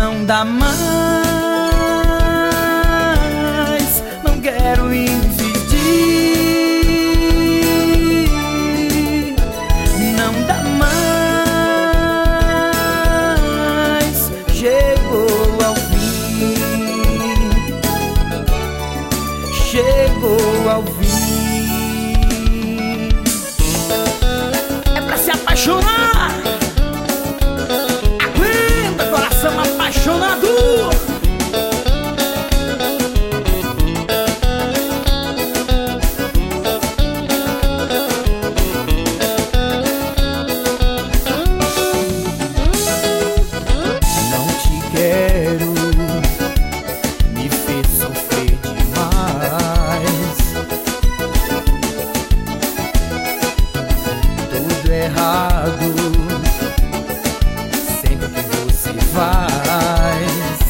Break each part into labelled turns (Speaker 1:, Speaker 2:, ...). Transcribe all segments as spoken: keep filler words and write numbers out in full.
Speaker 1: não dá mais, não quero insistir. Não dá mais, chegou ao fim, chegou ao fim. É pra se apaixonar. Aguenta, coração apaixonado. Não te quero, me fez sofrer demais. Tudo errado sempre que você faz.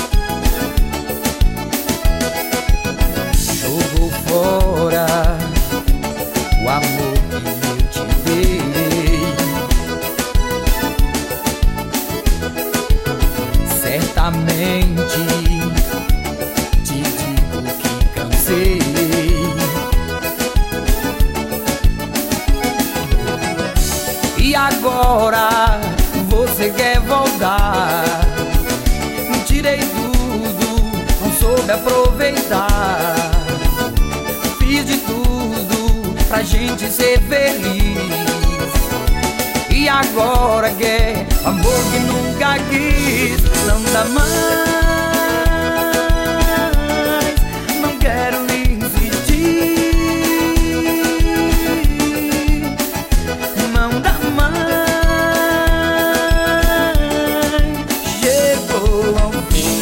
Speaker 1: Jogou fora o amor que eu te dei. Certamente te digo que cansei. E agora você quer voltar? Me tirei tudo, não soube aproveitar. Fiz de tudo pra gente ser feliz. E agora quer amor que nunca quis. Não dá mais, não quero insistir. Não dá mais, chegou ao fim.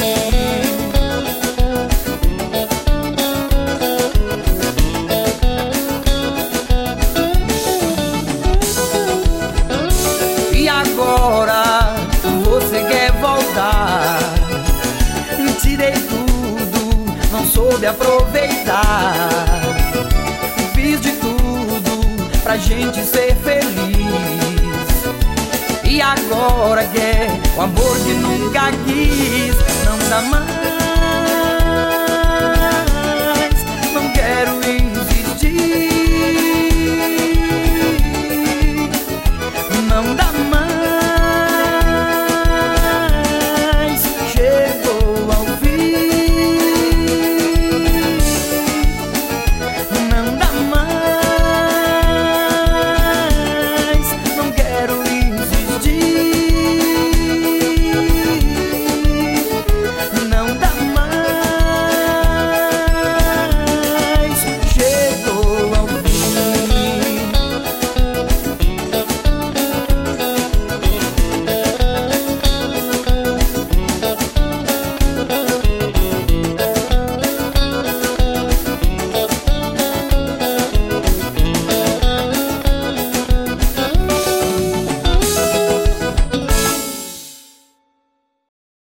Speaker 1: E agora você quer voltar? Tirei tudo, não soube aproveitar. Fiz de tudo pra gente ser feliz. E agora quer o amor que nunca quis. Não dá mais,